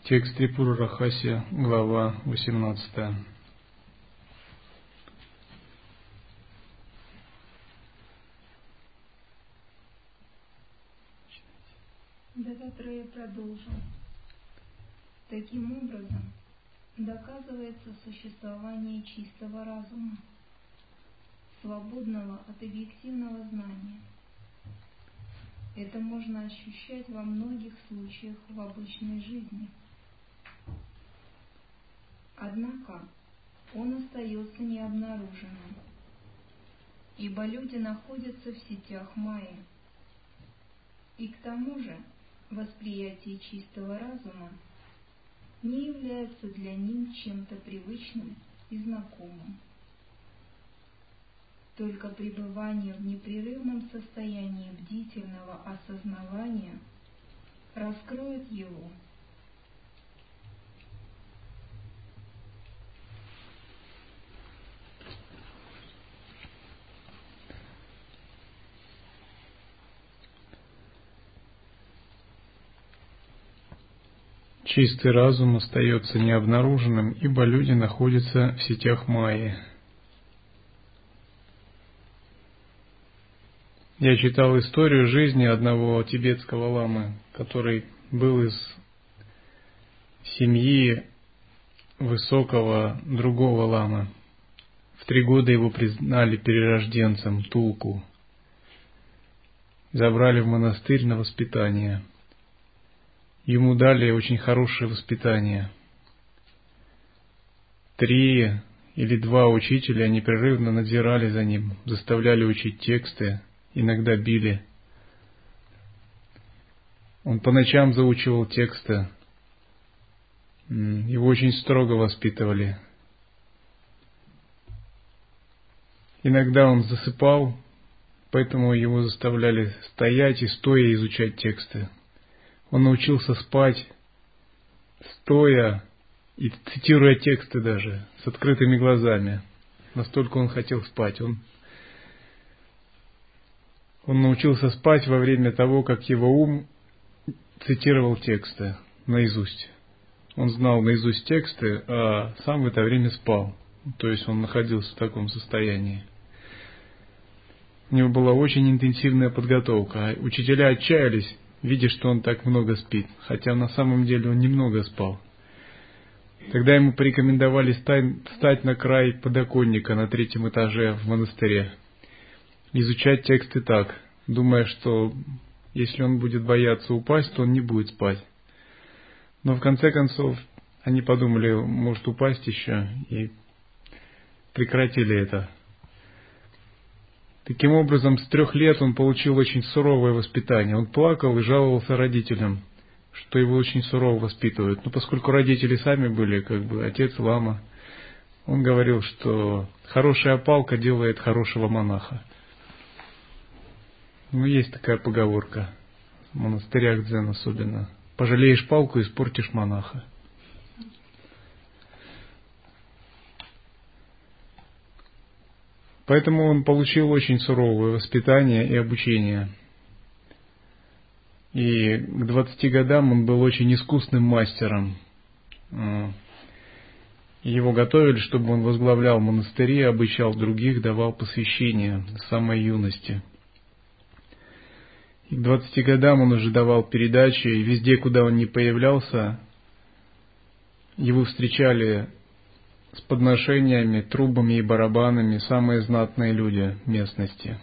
Текст Трипура Рахасия, глава 18. Дататрея продолжил. Таким образом, доказывается существование чистого разума, свободного от объективного знания. Это можно ощущать во многих случаях в обычной жизни. Однако он остается необнаруженным, ибо люди находятся в сетях майи. И к тому же восприятие чистого разума не является для них чем-то привычным и знакомым. Только пребывание в непрерывном состоянии бдительного осознавания раскроет его. Чистый разум остается необнаруженным, ибо люди находятся в сетях майи. Я читал историю жизни одного тибетского ламы, который был из семьи высокого другого ламы. В 3 года его признали перерожденцем Тулку. Забрали в монастырь на воспитание. Ему дали очень хорошее воспитание. 3 или 2 учителя непрерывно надзирали за ним, заставляли учить тексты, иногда били. Он по ночам заучивал тексты. Его очень строго воспитывали. Иногда он засыпал, поэтому его заставляли стоять и стоя изучать тексты. Он научился спать, стоя и цитируя тексты даже, с открытыми глазами. Настолько он хотел спать. Он научился спать во время того, как его ум цитировал тексты наизусть. Он знал наизусть тексты, а сам в это время спал. То есть он находился в таком состоянии. У него была очень интенсивная подготовка. Учителя отчаялись, видя, что он так много спит, хотя на самом деле он немного спал. Тогда ему порекомендовали встать на край подоконника на 3-м этаже в монастыре, изучать тексты так, думая, что если он будет бояться упасть, то он не будет спать. Но в конце концов они подумали, может упасть еще, и прекратили это. Таким образом, с 3 лет он получил очень суровое воспитание. Он плакал и жаловался родителям, что его очень сурово воспитывают. Но поскольку родители сами были, отец лама, он говорил, что хорошая палка делает хорошего монаха. Есть такая поговорка, в монастырях дзен особенно. Пожалеешь палку, испортишь монаха. Поэтому он получил очень суровое воспитание и обучение. И к 20 годам он был очень искусным мастером. Его готовили, чтобы он возглавлял монастыри, обучал других, давал посвящение с самой юности. И к 20 годам он уже давал передачи, и везде, куда он не появлялся, его встречали с подношениями, трубами и барабанами самые знатные люди местности.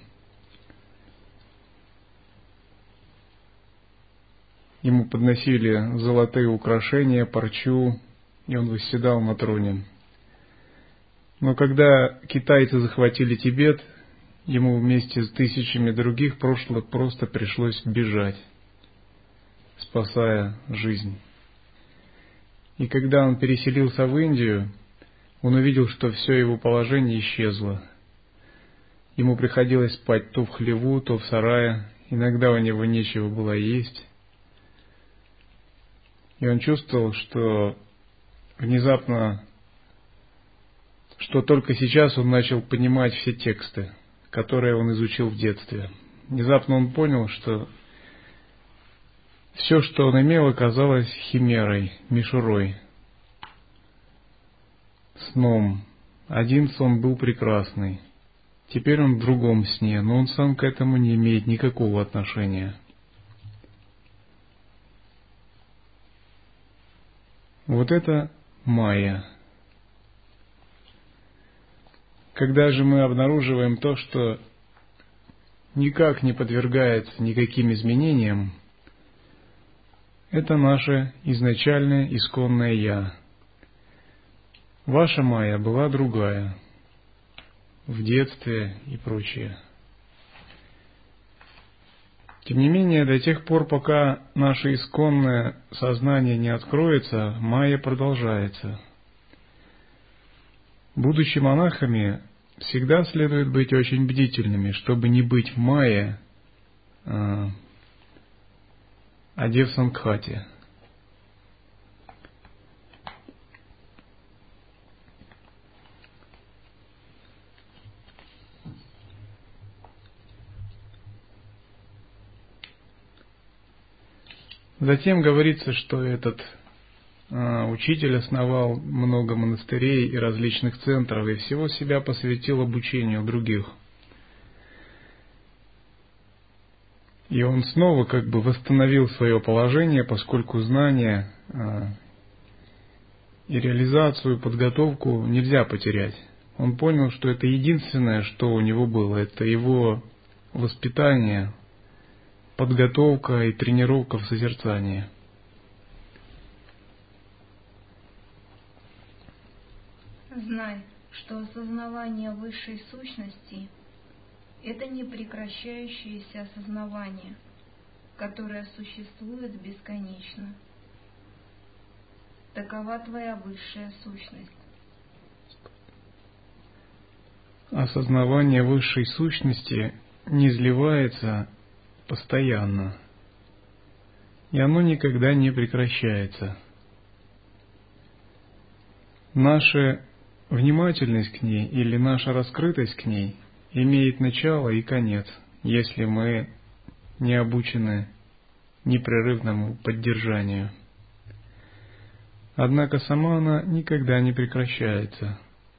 Ему подносили золотые украшения, парчу, и он восседал на троне. Но когда китайцы захватили Тибет, ему вместе с тысячами других просто пришлось бежать, спасая жизнь. И когда он переселился в Индию, он увидел, что все его положение исчезло. Ему приходилось спать то в хлеву, то в сарае. Иногда у него нечего было есть. И он чувствовал, что внезапно, что только сейчас он начал понимать все тексты, которые он изучил в детстве. Внезапно он понял, что Все, что он имел, оказалось химерой, мишурой, сном. Один сон был прекрасный. Теперь он в другом сне, но он сам к этому не имеет никакого отношения. Вот это майя. Когда же мы обнаруживаем то, что никак не подвергается никаким изменениям, это наше изначальное исконное «Я». Ваша майя была другая, в детстве и прочее. Тем не менее, до тех пор, пока наше исконное сознание не откроется, майя продолжается. Будучи монахами, всегда следует быть очень бдительными, чтобы не быть в майе, а в сангхате. Затем говорится, что этот учитель основал много монастырей и различных центров, и всего себя посвятил обучению других. И он снова как бы восстановил свое положение, поскольку знания и реализацию, подготовку нельзя потерять. Он понял, что это единственное, что у него было, это его воспитание, подготовка и тренировка в созерцании. Знай, что осознавание высшей сущности – это непрекращающееся осознавание, которое существует бесконечно. Такова твоя высшая сущность. Осознавание высшей сущности не изливается постоянно, и оно никогда не прекращается. Наша внимательность к ней или наша раскрытость к ней имеет начало и конец, если мы не обучены непрерывному поддержанию. Однако сама она никогда не прекращается.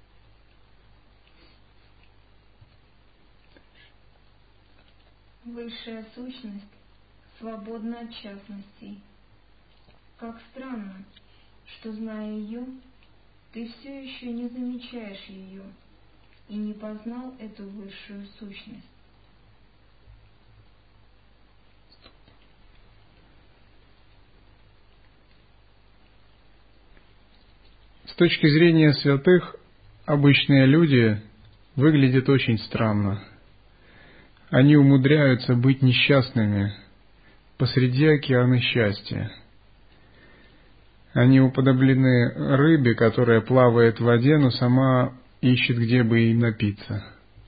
Высшая сущность свободна от частностей. Как странно, что, зная ее, ты все еще не замечаешь ее и не познал эту высшую сущность. С точки зрения святых, обычные люди выглядят очень странно. Они умудряются быть несчастными посреди океана счастья. Они уподоблены рыбе, которая плавает в воде, но сама ищет, где бы ей напиться.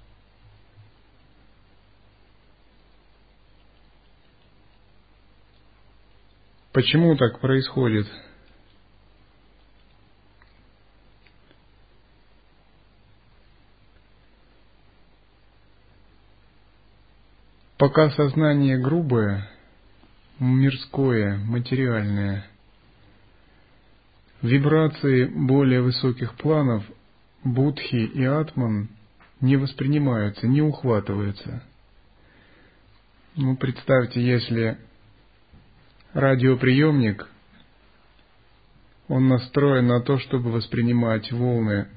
Почему так происходит? Пока сознание грубое, мирское, материальное, вибрации более высоких планов, будхи и атман, не воспринимаются, не ухватываются. Представьте, если радиоприемник, он настроен на то, чтобы воспринимать волны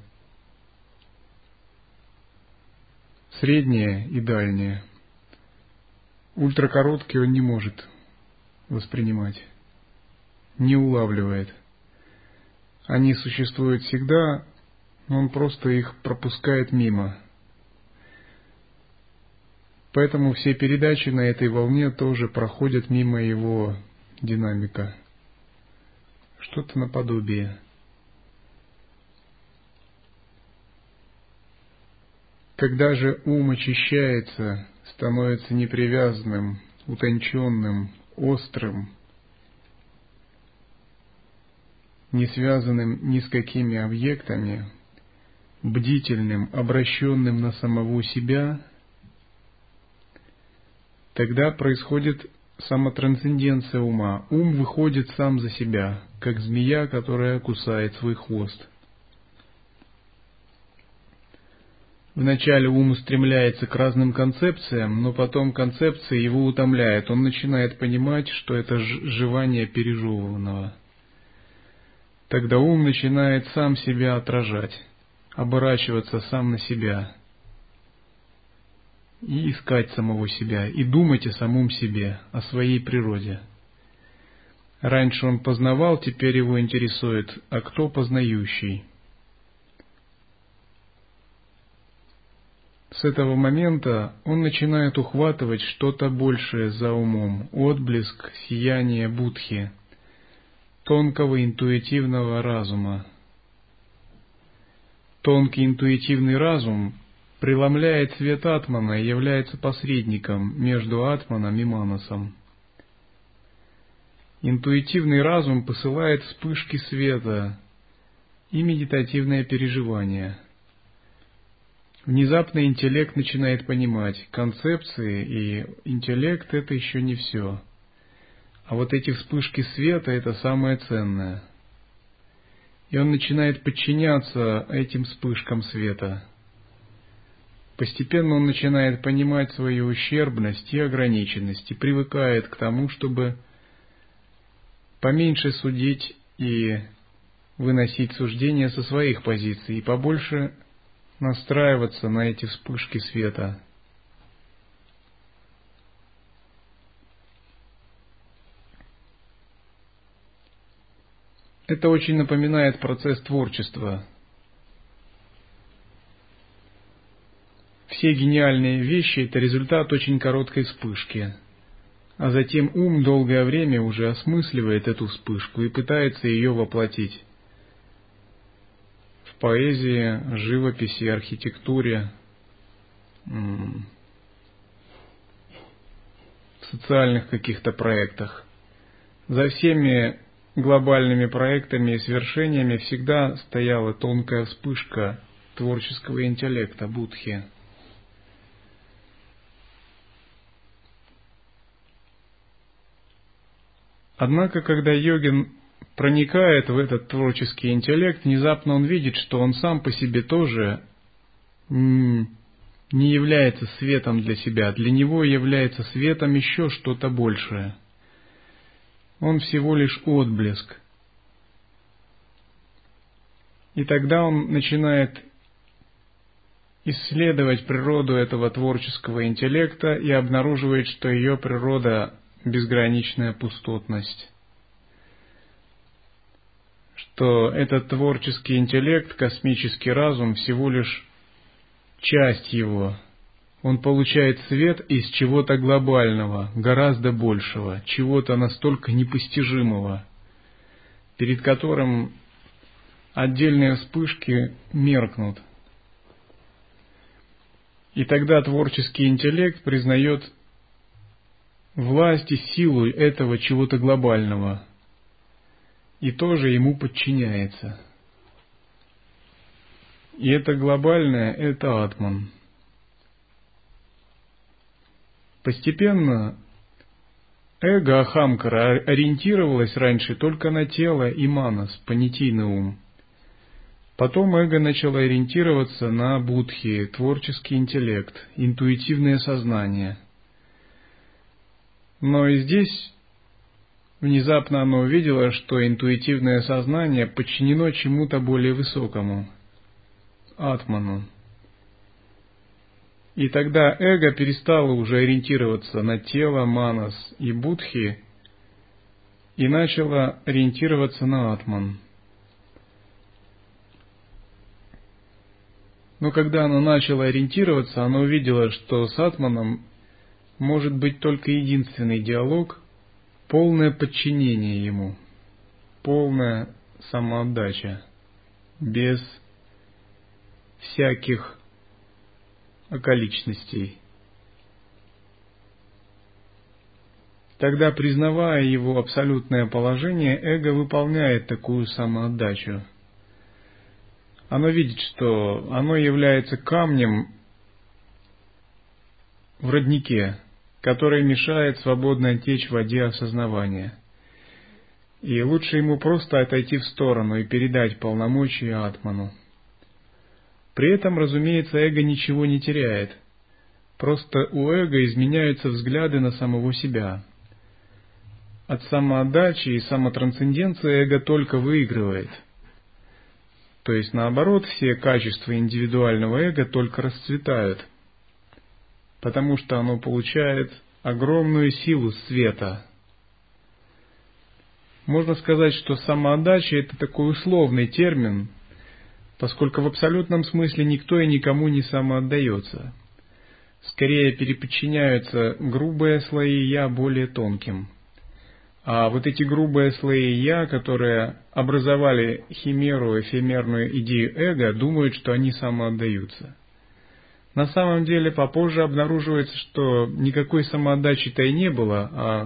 средние и дальние. Ультракороткие он не может воспринимать, не улавливает. Они существуют всегда, но он просто их пропускает мимо. Поэтому все передачи на этой волне тоже проходят мимо его динамика. Что-то наподобие. Когда же ум очищается, становится непривязанным, утонченным, острым, не связанным ни с какими объектами, бдительным, обращенным на самого себя, тогда происходит самотрансценденция ума. Ум выходит сам за себя, как змея, которая кусает свой хвост. Вначале ум устремляется к разным концепциям, но потом концепция его утомляет. Он начинает понимать, что это жевание пережеванного. Тогда ум начинает сам себя отражать, оборачиваться сам на себя и искать самого себя, и думать о самом себе, о своей природе. Раньше он познавал, теперь его интересует, а кто познающий? С этого момента он начинает ухватывать что-то большее за умом, отблеск, сияние Будхи, тонкого интуитивного разума. Тонкий интуитивный разум преломляет свет Атмана и является посредником между Атманом и Манасом. Интуитивный разум посылает вспышки света и медитативное переживание. Внезапно интеллект начинает понимать, концепции и интеллект — это еще не все. А вот эти вспышки света — это самое ценное. И он начинает подчиняться этим вспышкам света. Постепенно он начинает понимать свою ущербность и ограниченность и привыкает к тому, чтобы поменьше судить и выносить суждения со своих позиций, и побольше настраиваться на эти вспышки света. Это очень напоминает процесс творчества. Все гениальные вещи — это результат очень короткой вспышки, а затем ум долгое время уже осмысливает эту вспышку и пытается ее воплотить в поэзии, живописи, архитектуре, в социальных каких-то проектах. За всеми глобальными проектами и свершениями всегда стояла тонкая вспышка творческого интеллекта Будхи. Однако, когда йогин проникает в этот творческий интеллект, внезапно он видит, что он сам по себе тоже не является светом для себя. Для него является светом еще что-то большее. Он всего лишь отблеск. И тогда он начинает исследовать природу этого творческого интеллекта и обнаруживает, что ее природа — безграничная пустотность. Что этот творческий интеллект, космический разум, всего лишь часть его. Он получает свет из чего-то глобального, гораздо большего, чего-то настолько непостижимого, перед которым отдельные вспышки меркнут. И тогда творческий интеллект признает власть и силу этого чего-то глобального и тоже ему подчиняется. И это глобальное — это Атман. Постепенно эго Ахамкара ориентировалось раньше только на тело и манас, понятийный ум. Потом эго начало ориентироваться на будхи, творческий интеллект, интуитивное сознание. Но и здесь внезапно оно увидело, что интуитивное сознание подчинено чему-то более высокому — Атману. И тогда эго перестало уже ориентироваться на тело, манас и будхи и начало ориентироваться на Атман. Но когда оно начало ориентироваться, оно увидело, что с Атманом может быть только единственный диалог, полное подчинение ему, полная самоотдача, без всяких околичностей. Тогда, признавая его абсолютное положение, эго выполняет такую самоотдачу. Оно видит, что оно является камнем в роднике, которое мешает свободно течь в воде осознавания. И лучше ему просто отойти в сторону и передать полномочия атману. При этом, разумеется, эго ничего не теряет. Просто у эго изменяются взгляды на самого себя. От самоотдачи и самотрансценденции эго только выигрывает. То есть, наоборот, все качества индивидуального эго только расцветают, потому что оно получает огромную силу света. Можно сказать, что самоотдача – это такой условный термин, поскольку в абсолютном смысле никто и никому не самоотдается. Скорее переподчиняются грубые слои «я» более тонким. А вот эти грубые слои «я», которые образовали химеру, эфемерную идею эго, думают, что они самоотдаются. На самом деле попозже обнаруживается, что никакой самоотдачи-то и не было, а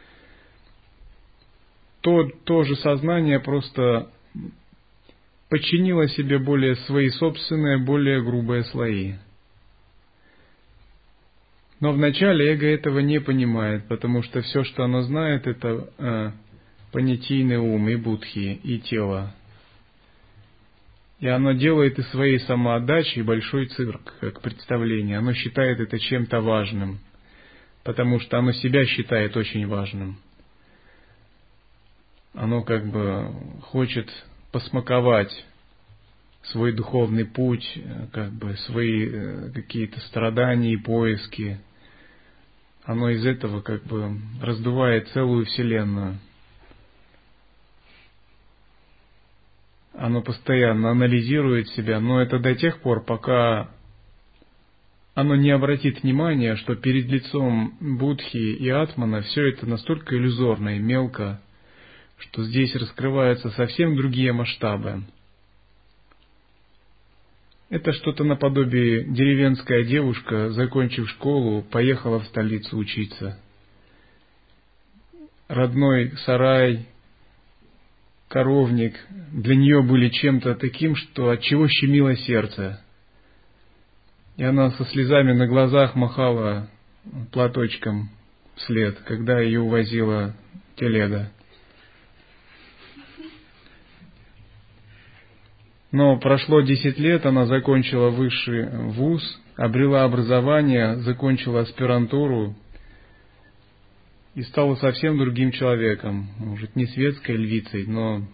то же сознание просто подчинило себе более свои собственные, более грубые слои. Но вначале эго этого не понимает, потому что все, что оно знает, это понятийный ум и будхи, и тело. И оно делает из своей самоотдачи большой цирк, как представление. Оно считает это чем-то важным, потому что оно себя считает очень важным. Оно как бы хочет посмаковать свой духовный путь, как бы свои какие-то страдания и поиски. Оно из этого как бы раздувает целую вселенную. Оно постоянно анализирует себя, но это до тех пор, пока оно не обратит внимания, что перед лицом Будхи и Атмана все это настолько иллюзорно и мелко, что здесь раскрываются совсем другие масштабы. Это что-то наподобие деревенская девушка, закончив школу, поехала в столицу учиться. Родной сарай, коровник для нее были чем-то таким, что от чего щемило сердце. И она со слезами на глазах махала платочком вслед, когда ее увозила телега. Но прошло 10 лет, она закончила высший вуз, обрела образование, закончила аспирантуру и стала совсем другим человеком. Может, не светской львицей, но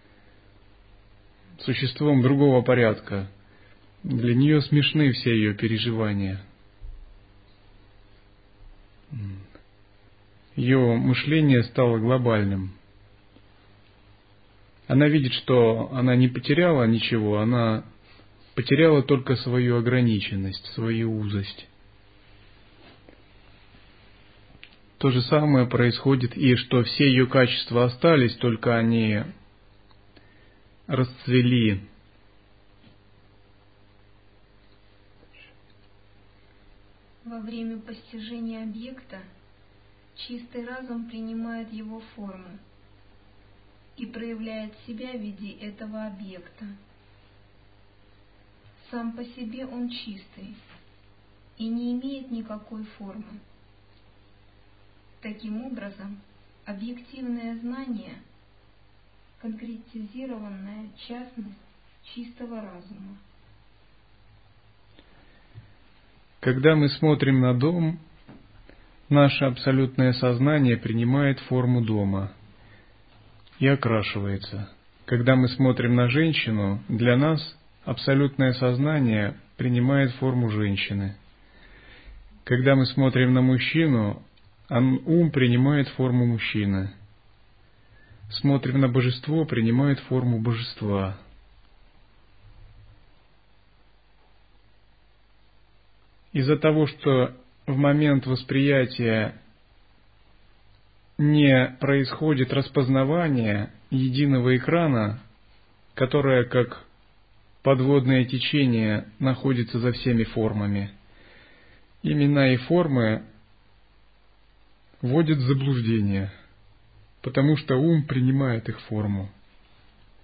существом другого порядка. Для нее смешны все ее переживания. Ее мышление стало глобальным. Она видит, что она не потеряла ничего, она потеряла только свою ограниченность, свою узость. То же самое происходит и что все ее качества остались, только они расцвели. Во время постижения объекта чистый разум принимает его форму и проявляет себя в виде этого объекта. Сам по себе он чистый и не имеет никакой формы. Таким образом, объективное знание – конкретизированная частность чистого разума. Когда мы смотрим на дом, наше абсолютное сознание принимает форму дома и окрашивается. Когда мы смотрим на женщину, для нас абсолютное сознание принимает форму женщины. Когда мы смотрим на мужчину, ум принимает форму мужчины. Смотрим на божество, принимает форму божества. Из-за того, что в момент восприятия не происходит распознавание единого экрана, которое, как подводное течение, находится за всеми формами, имена и формы вводят в заблуждение, потому что ум принимает их форму.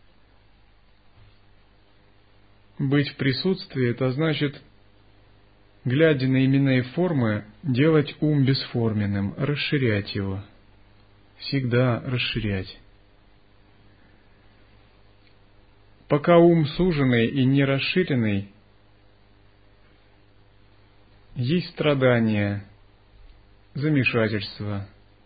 Быть в присутствии – это значит глядя на имена и формы, делать ум бесформенным, расширять его. Всегда расширять. Пока ум суженный и не расширенный, есть страдания, замешательство,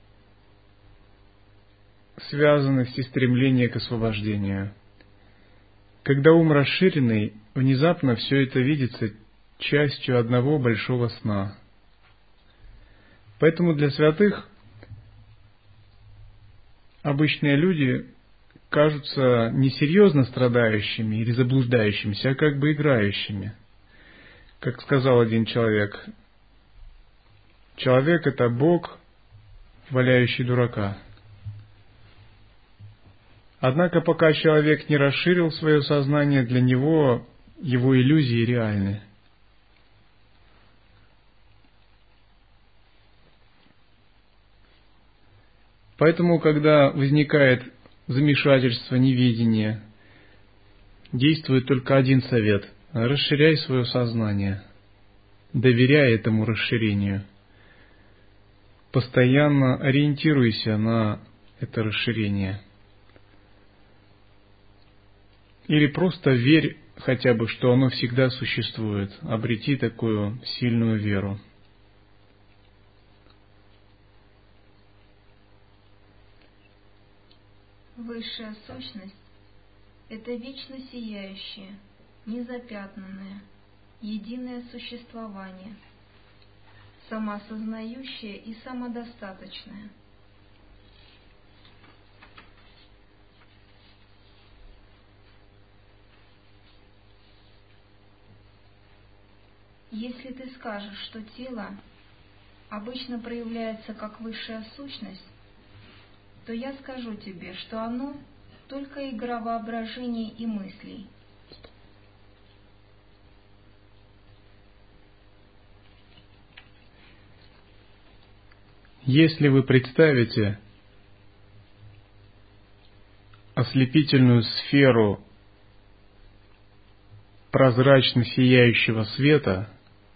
связанность и стремление к освобождению. Когда ум расширенный, внезапно все это видится частью одного большого сна. Поэтому для святых обычные люди кажутся не серьезно страдающими или заблуждающимися, а как бы играющими. Как сказал один человек, человек — это Бог, валяющий дурака. Однако пока человек не расширил свое сознание, для него его иллюзии реальны. Поэтому, когда возникает замешательство, неведение, действует только один совет – расширяй свое сознание, доверяй этому расширению. Постоянно ориентируйся на это расширение. Или просто верь хотя бы, что оно всегда существует. Обрети такую сильную веру. Высшая сущность — это вечно сияющее, незапятнанное, единое существование, самосознающее и самодостаточное. Если ты скажешь, что тело обычно проявляется как высшая сущность, то я скажу тебе, что оно только игра воображений и мыслей. Если вы представите ослепительную сферу прозрачно сияющего света,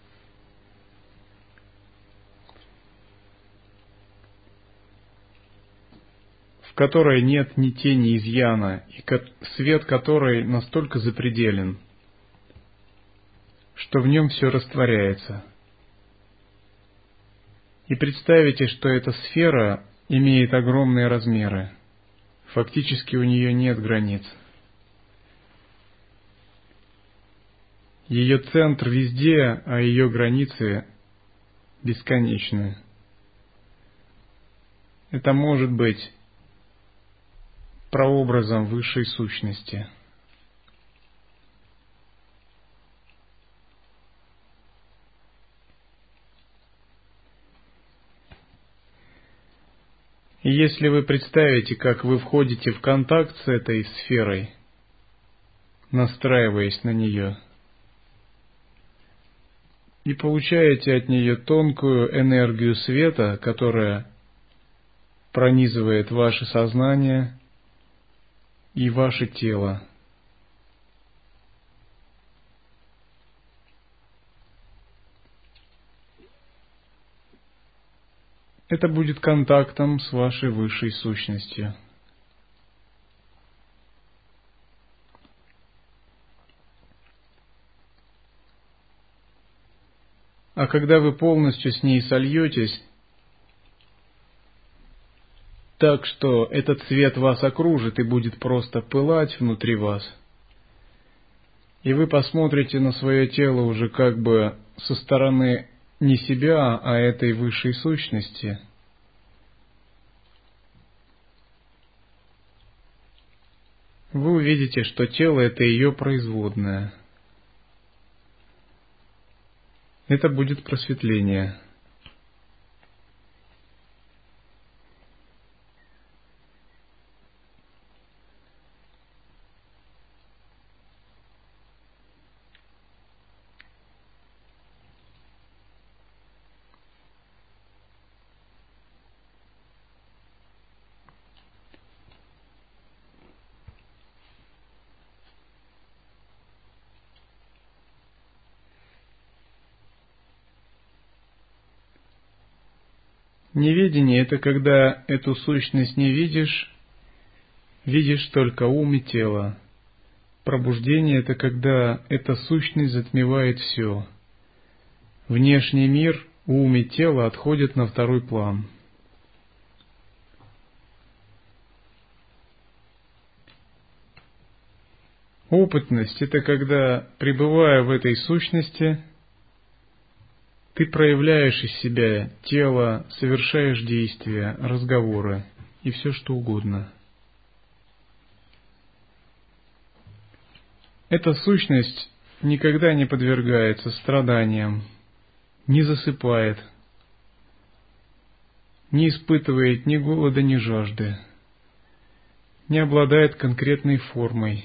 в которой нет ни тени изъяна, и свет которой настолько запределен, что в нем все растворяется. И представите, что эта сфера имеет огромные размеры. Фактически у нее нет границ. Ее центр везде, а ее границы бесконечны. Это может быть прообразом высшей сущности. И если вы представите, как вы входите в контакт с этой сферой, настраиваясь на нее, и получаете от нее тонкую энергию света, которая пронизывает ваше сознание и ваше тело. Это будет контактом с вашей высшей сущностью. А когда вы полностью с ней сольетесь, так что этот свет вас окружит и будет просто пылать внутри вас, и вы посмотрите на свое тело уже как бы со стороны не себя, а этой высшей сущности, вы увидите, что тело — это ее производное. Это будет просветление. Неведение – это когда эту сущность не видишь, видишь только ум и тело. Пробуждение – это когда эта сущность затмевает все. Внешний мир, ум и тело отходят на второй план. Опытность – это когда, пребывая в этой сущности, ты проявляешь из себя тело, совершаешь действия, разговоры и все что угодно. Эта сущность никогда не подвергается страданиям, не засыпает, не испытывает ни голода, ни жажды, не обладает конкретной формой,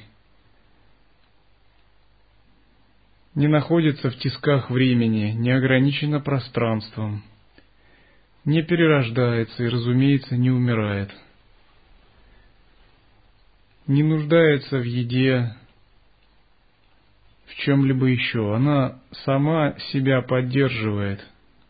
не находится в тисках времени, не ограничена пространством, не перерождается и, разумеется, не умирает, не нуждается в еде, в чем-либо еще. Она сама себя поддерживает.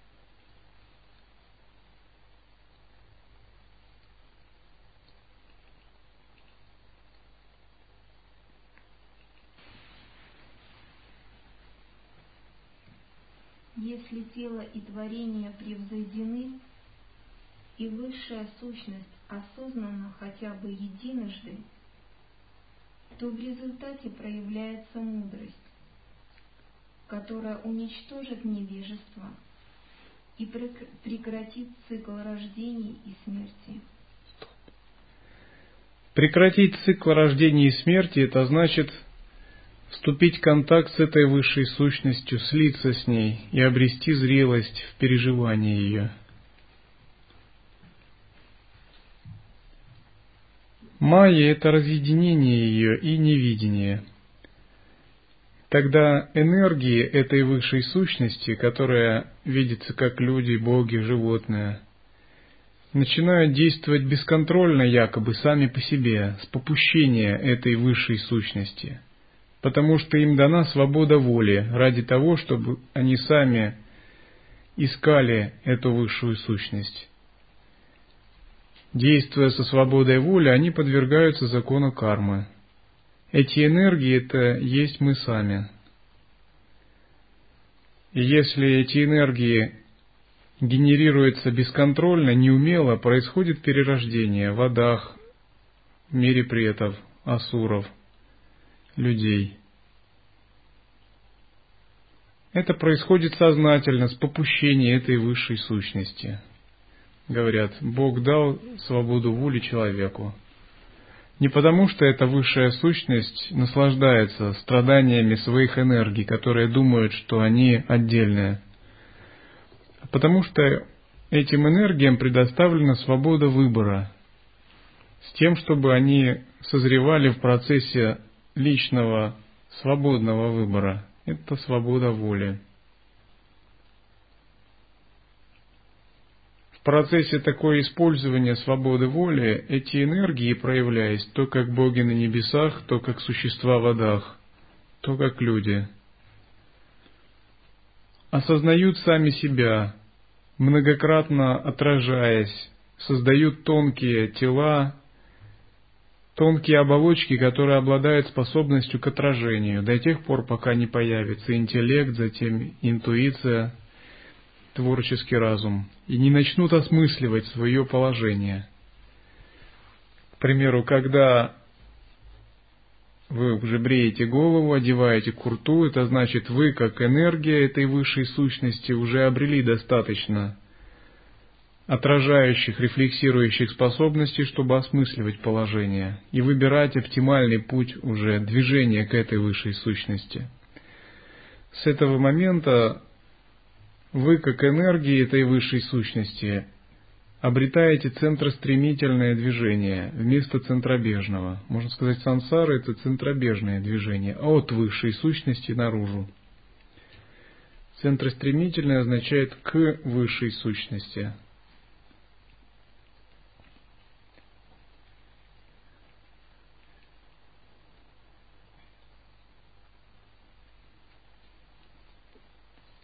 Если тело и творение превзойдены, и высшая сущность осознана хотя бы единожды, то в результате проявляется мудрость, которая уничтожит невежество и прекратит цикл рождений и смерти. Прекратить цикл рождения и смерти – это значит вступить в контакт с этой высшей сущностью, слиться с ней и обрести зрелость в переживании ее. Майя – это разъединение ее и невидение. Тогда энергии этой высшей сущности, которая видится как люди, боги, животные, начинают действовать бесконтрольно якобы сами по себе, с попущения этой высшей сущности, потому что им дана свобода воли ради того, чтобы они сами искали эту высшую сущность. Действуя со свободой воли, они подвергаются закону кармы. Эти энергии – это есть мы сами. И если эти энергии генерируются бесконтрольно, неумело, происходит перерождение в адах, в мире претов, асуров, людей. Это происходит сознательно, с попущения этой высшей сущности. Говорят, Бог дал свободу воли человеку. Не потому, что эта высшая сущность наслаждается страданиями своих энергий, которые думают, что они отдельные, а потому что этим энергиям предоставлена свобода выбора, с тем, чтобы они созревали в процессе личного свободного выбора. Это свобода воли. В процессе такое использования свободы воли эти энергии, проявляясь то как боги на небесах, то как существа в адах, то как люди, осознают сами себя, многократно отражаясь, создают тонкие тела, тонкие оболочки, которые обладают способностью к отражению, до тех пор, пока не появится интеллект, затем интуиция, творческий разум, и не начнут осмысливать свое положение. К примеру, когда вы уже бреете голову, одеваете курту, это значит, вы, как энергия этой высшей сущности, уже обрели достаточно отражающих, рефлексирующих способностей, чтобы осмысливать положение и выбирать оптимальный путь уже движения к этой высшей сущности. С этого момента вы, как энергии этой высшей сущности, обретаете центростремительное движение вместо центробежного. Можно сказать, сансара – это центробежное движение, от высшей сущности наружу. Центростремительное означает к высшей сущности.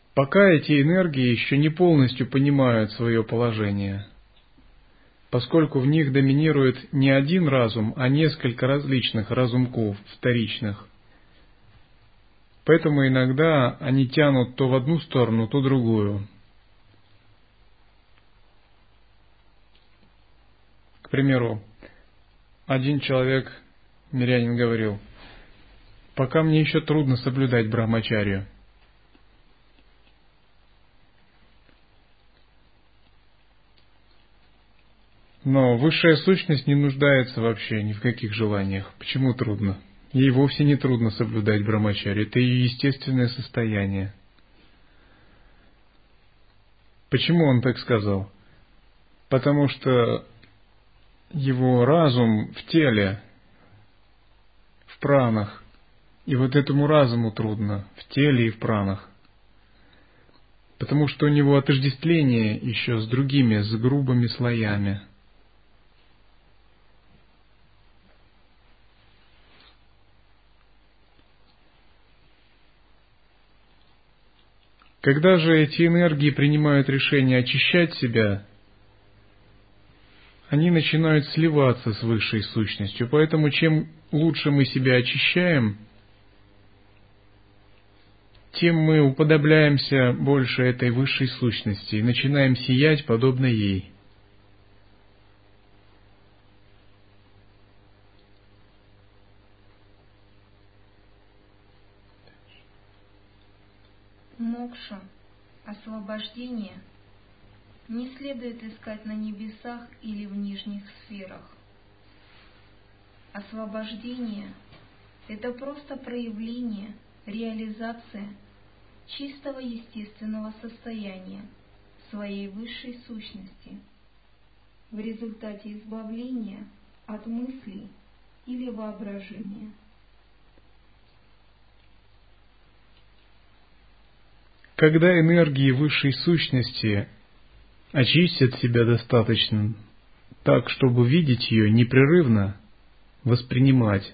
пока эти энергии еще не полностью понимают свое положение, поскольку в них доминирует не один разум, а несколько различных разумков, вторичных. Поэтому иногда они тянут то в одну сторону, то в другую. К примеру, один человек, мирянин, говорил: «Пока мне еще трудно соблюдать брахмачарью». Но высшая сущность не нуждается вообще ни в каких желаниях. Почему трудно? Ей вовсе не трудно соблюдать брахмачарью. Это ее естественное состояние. Почему он так сказал? Потому что его разум в теле, в пранах, и вот этому разуму трудно в теле и в пранах. Потому что у него отождествление еще с другими, с грубыми слоями. Когда же эти энергии принимают решение очищать себя, они начинают сливаться с высшей сущностью. Поэтому чем лучше мы себя очищаем, тем мы уподобляемся больше этой высшей сущности и начинаем сиять подобно ей. Мокша, освобождение, не следует искать на небесах или в нижних сферах. Освобождение – это просто проявление, реализация чистого естественного состояния своей высшей сущности в результате избавления от мыслей или воображения. Когда энергии высшей сущности очистят себя достаточно так, чтобы видеть ее непрерывно, воспринимать,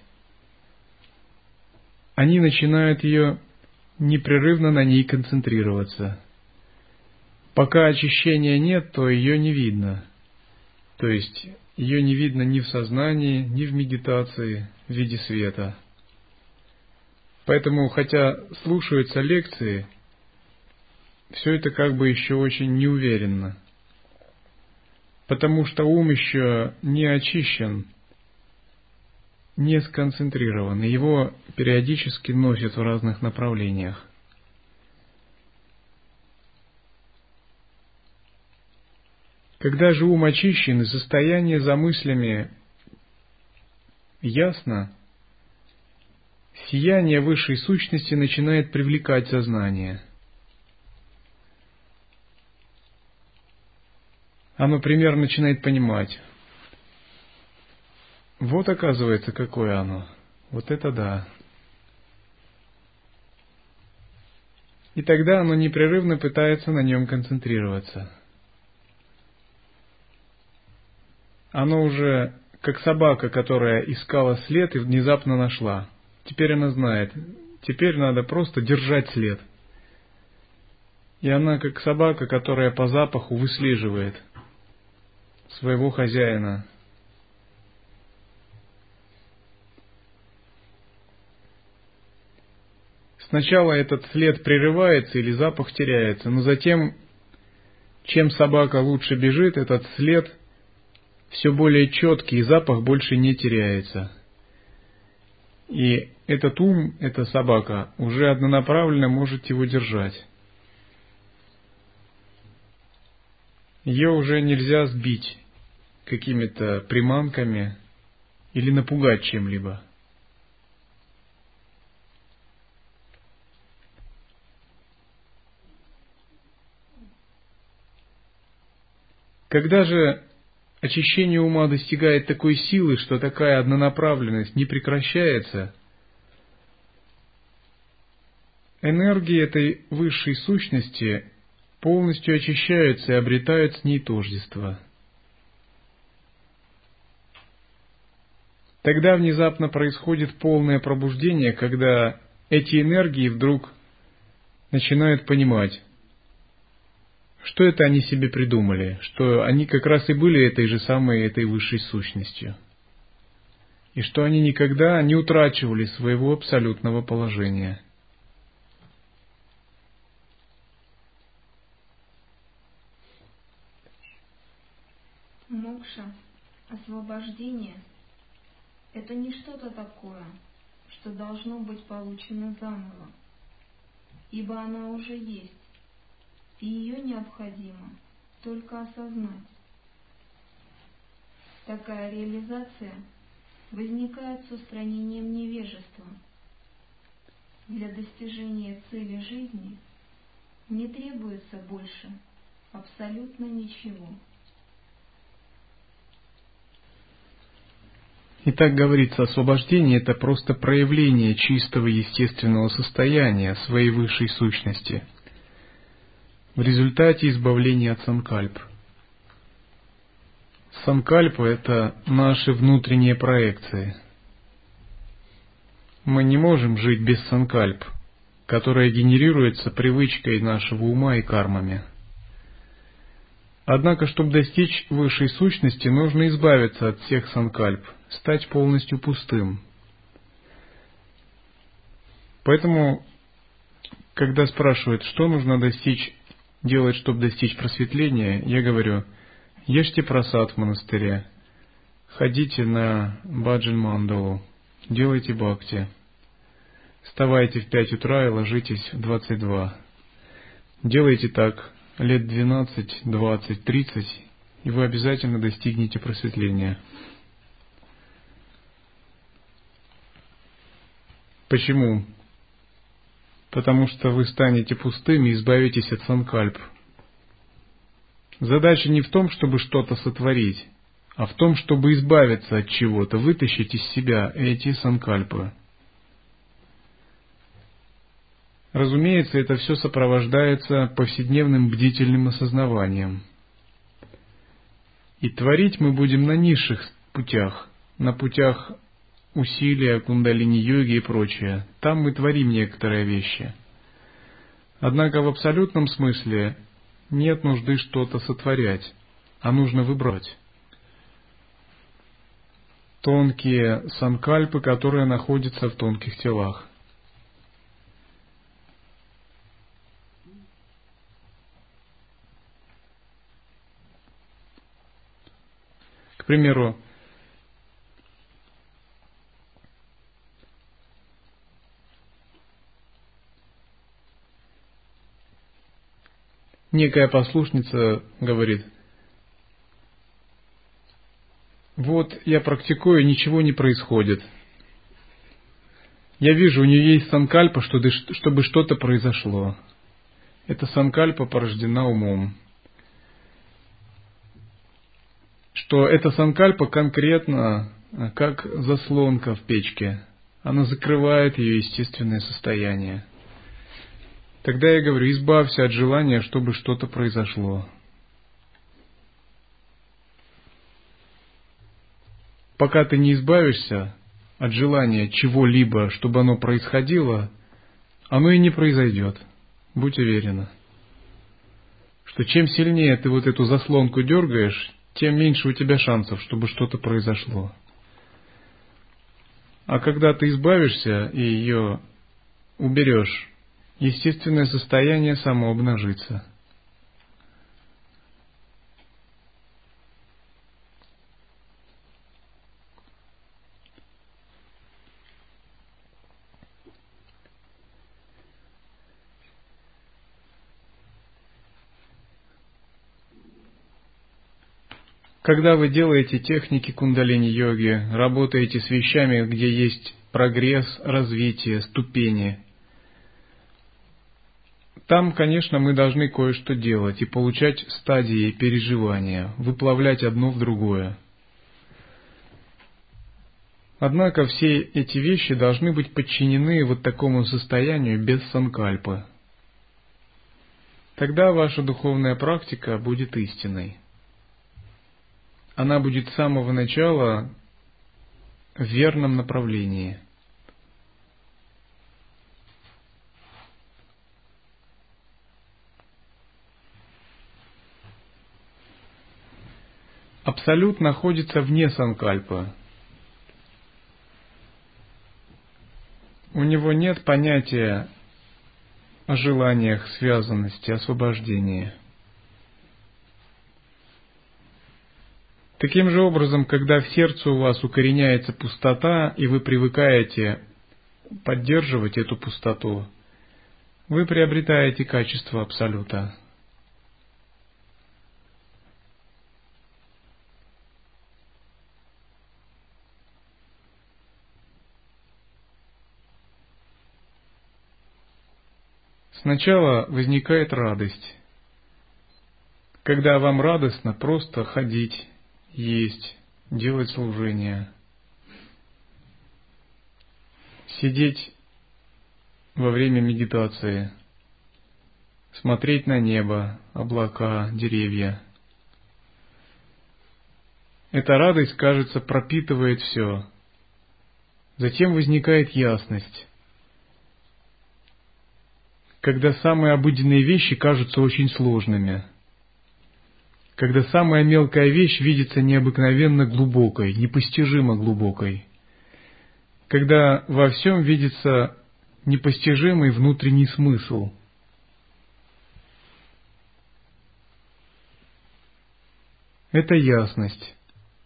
они начинают ее непрерывно на ней концентрироваться. Пока очищения нет, то ее не видно. То есть ее не видно ни в сознании, ни в медитации в виде света. Поэтому, хотя слушаются лекции, все это как бы еще очень неуверенно. Потому что ум еще не очищен, не сконцентрирован, и его периодически носят в разных направлениях. Когда же ум очищен и состояние за мыслями ясно, сияние высшей сущности начинает привлекать сознание. Оно примерно начинает понимать: вот оказывается, какое оно. Вот это да. И тогда оно непрерывно пытается на нем концентрироваться. Оно уже как собака, которая искала след и внезапно нашла. Теперь она знает, теперь надо просто держать след. И она как собака, которая по запаху выслеживает своего хозяина. Сначала этот след прерывается или запах теряется, но затем, чем собака лучше бежит, этот след все более четкий, и запах больше не теряется. И этот ум, эта собака, уже однонаправленно может его держать. Ее уже нельзя сбить какими-то приманками или напугать чем-либо. Когда же очищение ума достигает такой силы, что такая однонаправленность не прекращается, энергии этой высшей сущности полностью очищаются и обретают с ней тождество. Тогда внезапно происходит полное пробуждение, когда эти энергии вдруг начинают понимать: что это они себе придумали, что они как раз и были этой же самой, этой высшей сущностью, и что они никогда не утрачивали своего абсолютного положения. Мокша, освобождение, это не что-то такое, что должно быть получено заново, ибо она уже есть, и ее необходимо только осознать. Такая реализация возникает с устранением невежества. Для достижения цели жизни не требуется больше абсолютно ничего. Итак, говорится, освобождение – это просто проявление чистого естественного состояния своей высшей сущности в результате избавления от санкальп. Санкальпа – это наши внутренние проекции. Мы не можем жить без санкальп, которая генерируется привычкой нашего ума и кармами. Однако, чтобы достичь высшей сущности, нужно избавиться от всех санкальп, стать полностью пустым. Поэтому, когда спрашивают, что нужно делать, чтобы достичь просветления, я говорю: ешьте прасад в монастыре, ходите на баджан-мандалу, делайте бхакти, вставайте в 5 утра и ложитесь в 22. Делайте так лет 12, 20, 30, и вы обязательно достигнете просветления. Почему? Потому что вы станете пустыми и избавитесь от санкальп. Задача не в том, чтобы что-то сотворить, а в том, чтобы избавиться от чего-то, вытащить из себя эти санкальпы. Разумеется, это все сопровождается повседневным бдительным осознаванием. И творить мы будем на низших путях, на путях усилия, кундалини-йоги и прочее. Там мы творим некоторые вещи. Однако в абсолютном смысле нет нужды что-то сотворять, а нужно выбрать тонкие санкальпы, которые находятся в тонких телах. К примеру, некая послушница говорит: вот я практикую, ничего не происходит. Я вижу, у нее есть санкальпа, чтобы что-то произошло. Эта санкальпа порождена умом. Что эта санкальпа конкретно как заслонка в печке. Она закрывает ее естественное состояние. Тогда я говорю: избавься от желания, чтобы что-то произошло. Пока ты не избавишься от желания чего-либо, чтобы оно происходило, оно и не произойдет. Будь уверена, что чем сильнее ты вот эту заслонку дергаешь, тем меньше у тебя шансов, чтобы что-то произошло. А когда ты избавишься и ее уберешь, естественное состояние само обнажится. Когда вы делаете техники кундалини-йоги, работаете с вещами, где есть прогресс, развитие, ступени, там, конечно, мы должны кое-что делать и получать стадии переживания, выплавлять одно в другое. Однако все эти вещи должны быть подчинены вот такому состоянию без санкальпы. Тогда ваша духовная практика будет истинной. Она будет с самого начала в верном направлении. Абсолют находится вне санкальпы. У него нет понятия о желаниях, связанности, освобождении. Таким же образом, когда в сердце у вас укореняется пустота, и вы привыкаете поддерживать эту пустоту, вы приобретаете качество Абсолюта. Сначала возникает радость, когда вам радостно просто ходить, есть, делать служение, сидеть во время медитации, смотреть на небо, облака, деревья. Эта радость, кажется, пропитывает все. Затем возникает ясность, когда самые обыденные вещи кажутся очень сложными, когда самая мелкая вещь видится необыкновенно глубокой, непостижимо глубокой, когда во всем видится непостижимый внутренний смысл. Это ясность.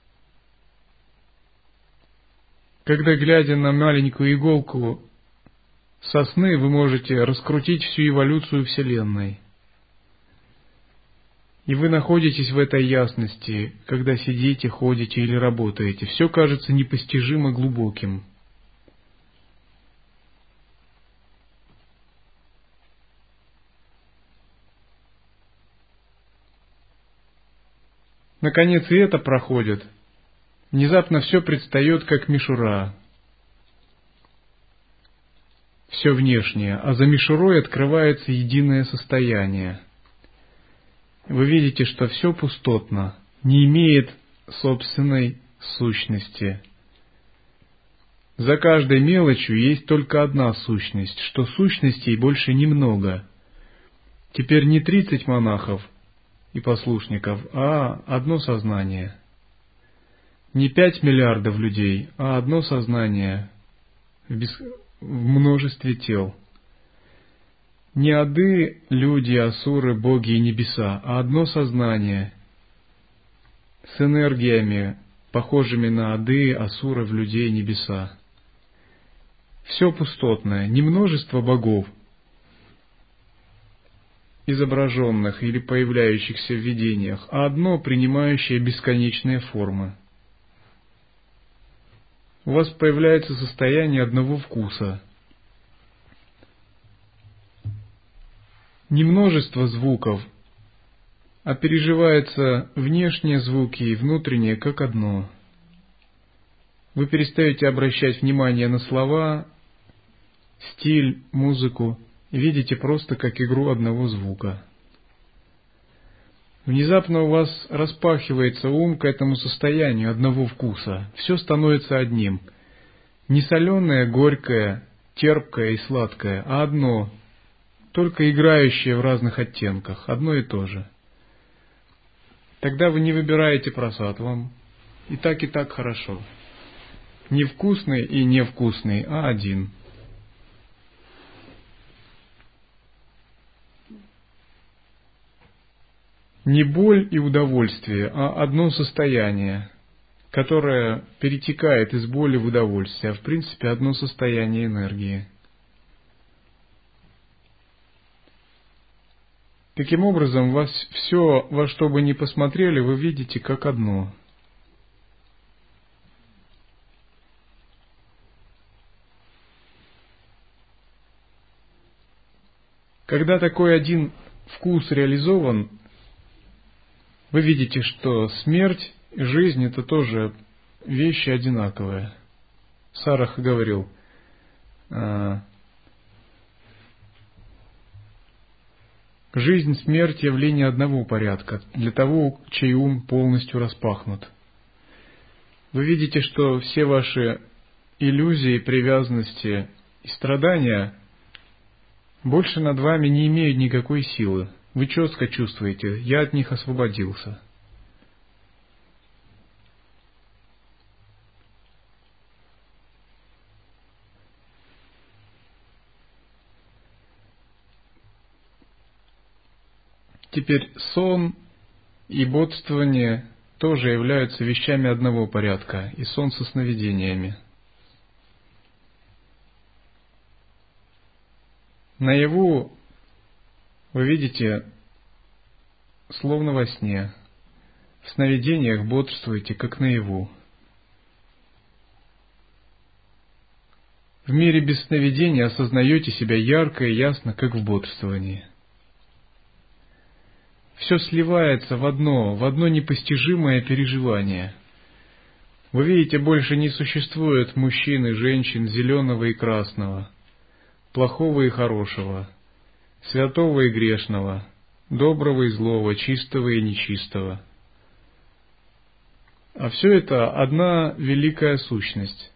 Когда, глядя на маленькую иголку сосны, вы можете раскрутить всю эволюцию Вселенной. И вы находитесь в этой ясности, когда сидите, ходите или работаете. Все кажется непостижимо глубоким. Наконец и это проходит. Внезапно все предстает как мишура. Все внешнее, а за мишурой открывается единое состояние. Вы видите, что все пустотно, не имеет собственной сущности. За каждой мелочью есть только одна сущность, что сущностей больше немного. Теперь не 30 монахов и послушников, а одно сознание. Не 5 миллиардов людей, а одно сознание в множестве тел. Не ады, люди, асуры, боги и небеса, а одно сознание с энергиями, похожими на ады, асуров, людей, небеса. Все пустотное, не множество богов, изображенных или появляющихся в видениях, а одно, принимающее бесконечные формы. У вас появляется состояние одного вкуса. Не множество звуков, а переживаются внешние звуки и внутренние как одно. Вы перестаете обращать внимание на слова, стиль, музыку, и видите просто как игру одного звука. Внезапно у вас распахивается ум к этому состоянию одного вкуса. Все становится одним. Не соленое, горькое, терпкое и сладкое, а одно, только играющее в разных оттенках, одно и то же. Тогда вы не выбираете просад, вам и так хорошо. Не вкусный и невкусный, а один. Не боль и удовольствие, а одно состояние, которое перетекает из боли в удовольствие, а в принципе одно состояние энергии. Таким образом, вас все, во что бы ни посмотрели, вы видите как одно. Когда такой один вкус реализован, вы видите, что смерть и жизнь — это тоже вещи одинаковые. Сараха говорил, жизнь, смерть — явление одного порядка, для того, чей ум полностью распахнут. Вы видите, что все ваши иллюзии, привязанности и страдания больше над вами не имеют никакой силы. Вы четко чувствуете, я от них освободился. Теперь сон и бодрствование тоже являются вещами одного порядка, и сон со сновидениями. Наяву вы видите словно во сне. В сновидениях бодрствуете, как наяву. В мире без сновидения осознаете себя ярко и ясно, как в бодрствовании. Все сливается в одно непостижимое переживание. Вы видите, больше не существует мужчин и женщин зеленого и красного, плохого и хорошего, святого и грешного, доброго и злого, чистого и нечистого. А все это одна великая сущность,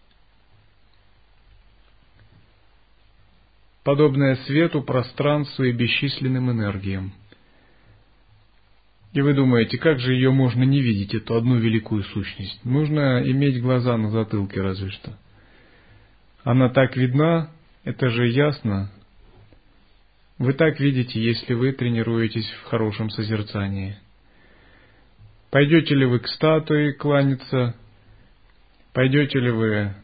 подобная свету, пространству и бесчисленным энергиям. И вы думаете, как же ее можно не видеть, эту одну великую сущность? Нужно иметь глаза на затылке разве что. Она так видна, это же ясно. Вы так видите, если вы тренируетесь в хорошем созерцании. Пойдете ли вы к статуе кланяться? Пойдете ли вы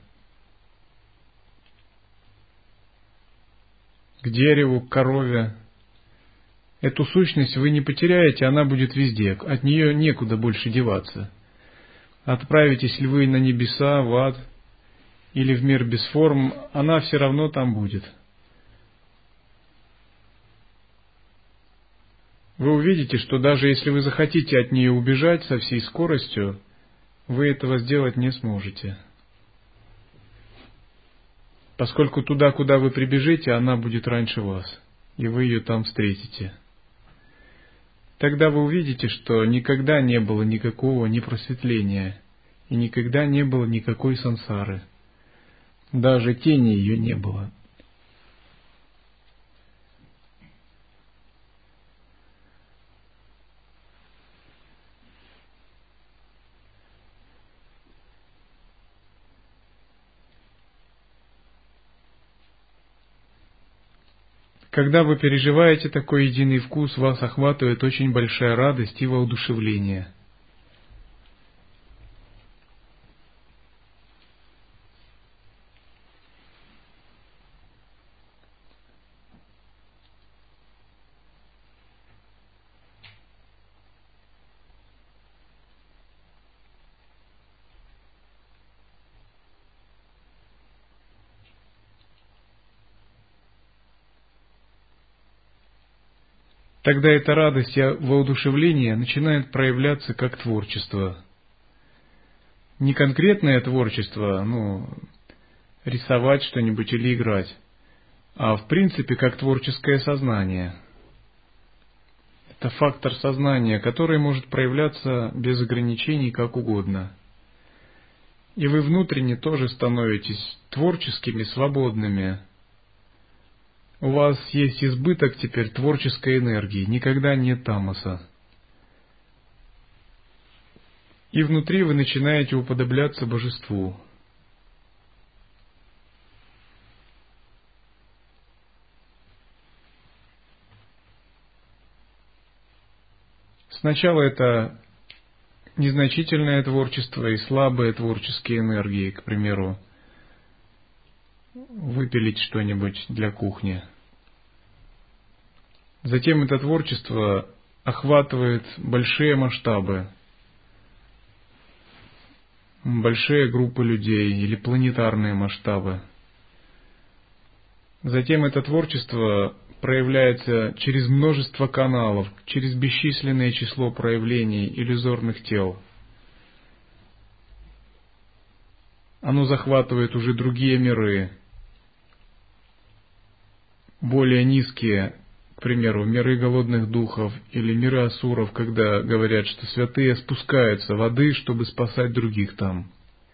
к дереву, к корове? Эту сущность вы не потеряете, она будет везде, от нее некуда больше деваться. Отправитесь ли вы на небеса, в ад или в мир без форм, она все равно там будет. Вы увидите, что даже если вы захотите от нее убежать со всей скоростью, вы этого сделать не сможете. Поскольку туда, куда вы прибежите, она будет раньше вас, и вы ее там встретите. Тогда вы увидите, что никогда не было никакого непросветления, и никогда не было никакой сансары. Даже тени ее не было. Когда вы переживаете такой единый вкус, вас охватывает очень большая радость и воодушевление. Тогда эта радость и воодушевление начинает проявляться как творчество. Не конкретное творчество, рисовать что-нибудь или играть, а в принципе как творческое сознание. Это фактор сознания, который может проявляться без ограничений как угодно. И вы внутренне тоже становитесь творческими, свободными. У вас есть избыток теперь творческой энергии, никогда нет тамаса. И внутри вы начинаете уподобляться божеству. Сначала это незначительное творчество и слабые творческие энергии, к примеру, выпилить что-нибудь для кухни. Затем это творчество охватывает большие масштабы, большие группы людей или планетарные масштабы. Затем это творчество проявляется через множество каналов, через бесчисленное число проявлений иллюзорных тел. Оно захватывает уже другие миры, более низкие, к примеру, миры голодных духов или миры асуров, когда говорят, что святые спускаются в ады, чтобы спасать других там.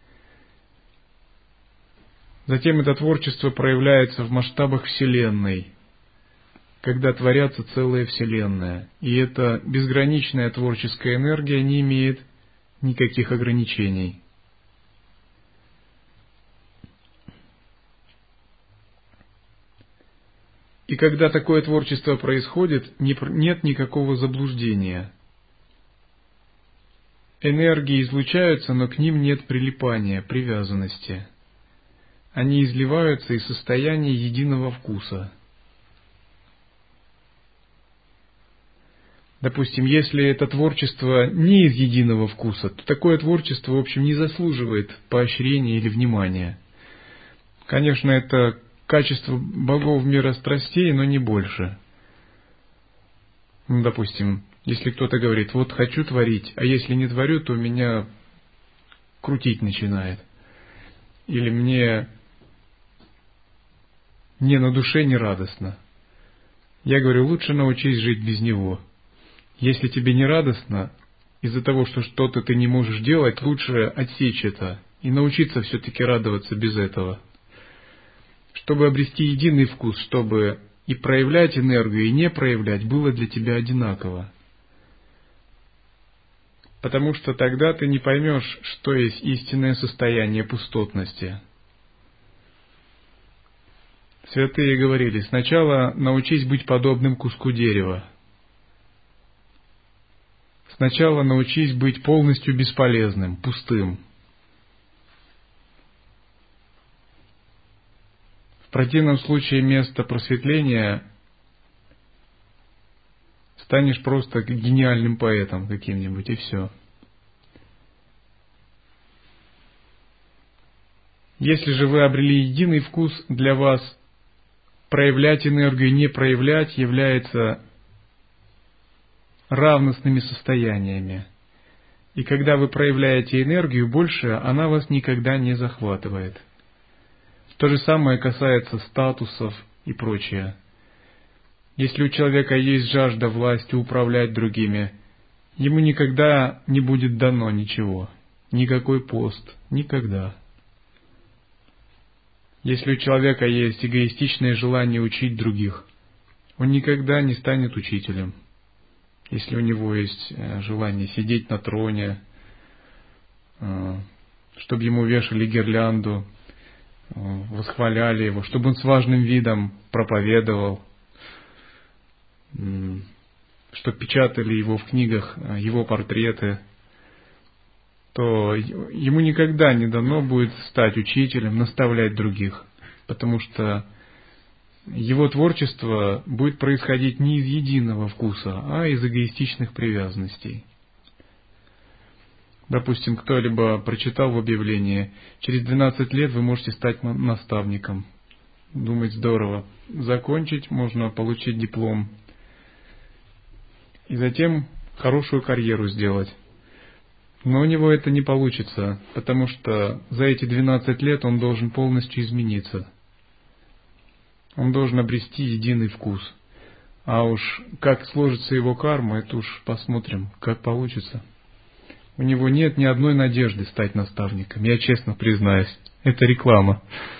Затем это творчество проявляется в масштабах Вселенной, когда творятся целые Вселенные. И эта безграничная творческая энергия не имеет никаких ограничений. И когда такое творчество происходит, нет никакого заблуждения. Энергии излучаются, но к ним нет прилипания, привязанности. Они изливаются из состояния единого вкуса. Допустим, если это творчество не из единого вкуса, то такое творчество, в общем, не заслуживает поощрения или внимания. Конечно, это качество богов мира страстей, но не больше. Допустим, если кто-то говорит, вот хочу творить, а если не творю, то меня крутить начинает. Или мне на душе не радостно. Я говорю, лучше научись жить без него. Если тебе не радостно, из-за того, что что-то ты не можешь делать, лучше отсечь это и научиться все-таки радоваться без этого. Чтобы обрести единый вкус, чтобы и проявлять энергию, и не проявлять, было для тебя одинаково. Потому что тогда ты не поймешь, что есть истинное состояние пустотности. Святые говорили, сначала научись быть подобным куску дерева. Сначала научись быть полностью бесполезным, пустым. В противном случае вместо просветления станешь просто гениальным поэтом каким-нибудь, и все. Если же вы обрели единый вкус, для вас проявлять энергию, не проявлять является равностными состояниями. И когда вы проявляете энергию больше, она вас никогда не захватывает. То же самое касается статусов и прочее. Если у человека есть жажда власти управлять другими, ему никогда не будет дано ничего, никакой пост, никогда. Если у человека есть эгоистичное желание учить других, он никогда не станет учителем. Если у него есть желание сидеть на троне, чтобы ему вешали гирлянду, восхваляли его, чтобы он с важным видом проповедовал, чтобы печатали его в книгах, его портреты, то ему никогда не дано будет стать учителем, наставлять других, потому что его творчество будет происходить не из единого вкуса, а из эгоистичных привязанностей. Допустим, кто-либо прочитал в объявлении, через 12 лет вы можете стать наставником. Думает, здорово. Закончить, можно получить диплом. И затем хорошую карьеру сделать. Но у него это не получится, потому что за эти 12 лет он должен полностью измениться. Он должен обрести единый вкус. А уж как сложится его карма, это уж посмотрим, как получится. У него нет ни одной надежды стать наставником. Я честно признаюсь, это реклама.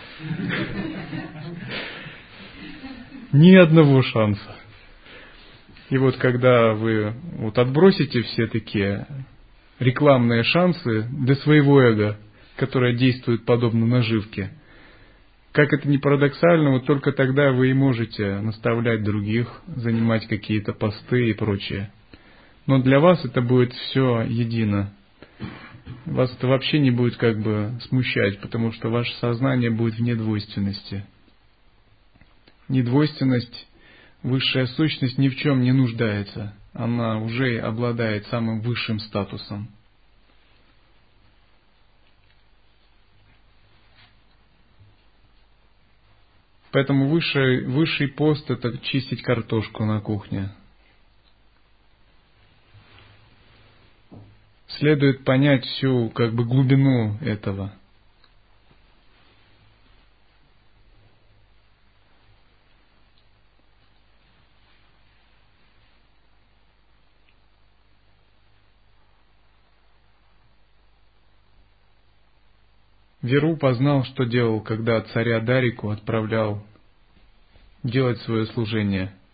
Ни одного шанса. И вот когда вы отбросите все такие рекламные шансы для своего эго, которое действует подобно наживке, как это ни парадоксально, вот только тогда вы и можете наставлять других, занимать какие-то посты и прочее. Но для вас это будет все едино. Вас это вообще не будет как бы смущать, потому что ваше сознание будет в недвойственности. Недвойственность, высшая сущность ни в чем не нуждается. Она уже обладает самым высшим статусом. Поэтому высший пост – это чистить картошку на кухне. Следует понять всю как бы глубину этого. Веру познал, что делал, когда царя Дарику отправлял делать свое служение.